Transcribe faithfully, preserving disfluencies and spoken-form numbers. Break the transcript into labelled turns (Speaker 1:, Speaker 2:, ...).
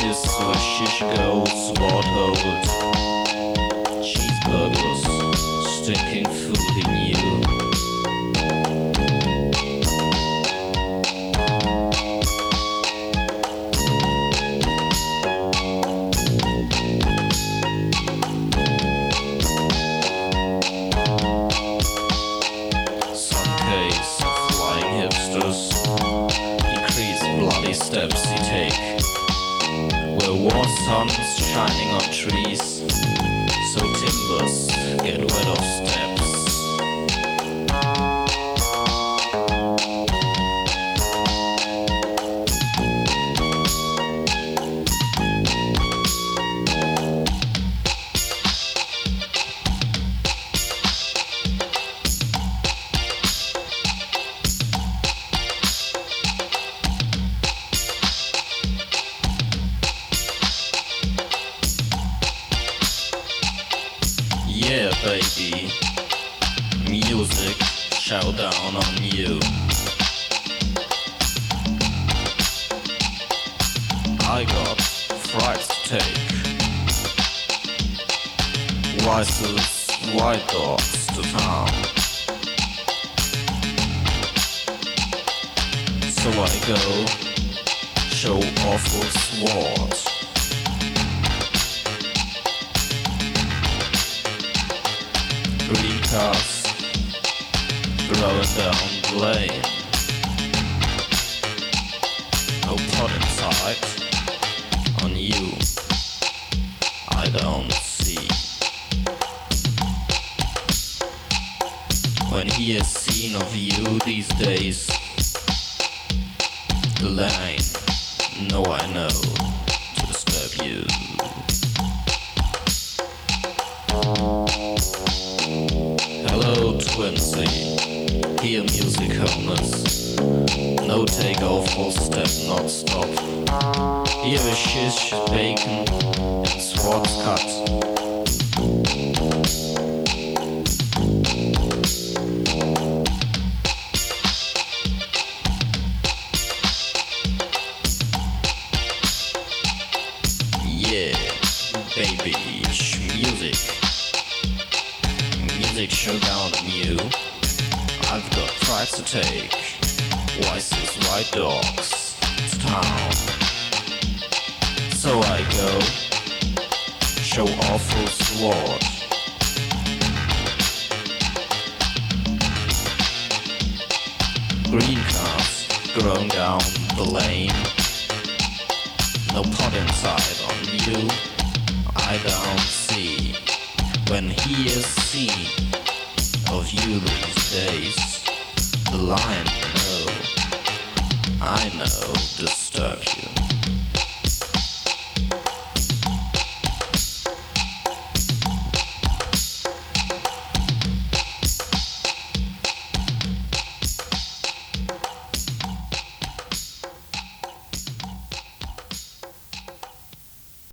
Speaker 1: is where shish goes, waterhold, cheeseburgers, stinking food in you. Some case of flying hipsters, increase bloody steps you take, where war sun's shining on trees, so timbers get wet off steps. Yeah, baby, music, shout down on you. I got frights to take, Weiss's white dogs to town. So I go, show awful sword. Green cars rolling down the lane. No pot inside. On you, I don't see. When he is seen of you these days, the lane, no I know, to disturb you. Hello, Twinsy. Hear music homeless. No take off, full step, not stop. Here is shish, bacon, and swords cut. Yeah, baby, sh- music. Music showdown on you. I've got price to take. Weiss's white dogs to town. So I go, show awful sword. Green cars growing down the lane. No pot inside on you, I don't see. When he is seen of you these days, the lion know, I know, disturb you.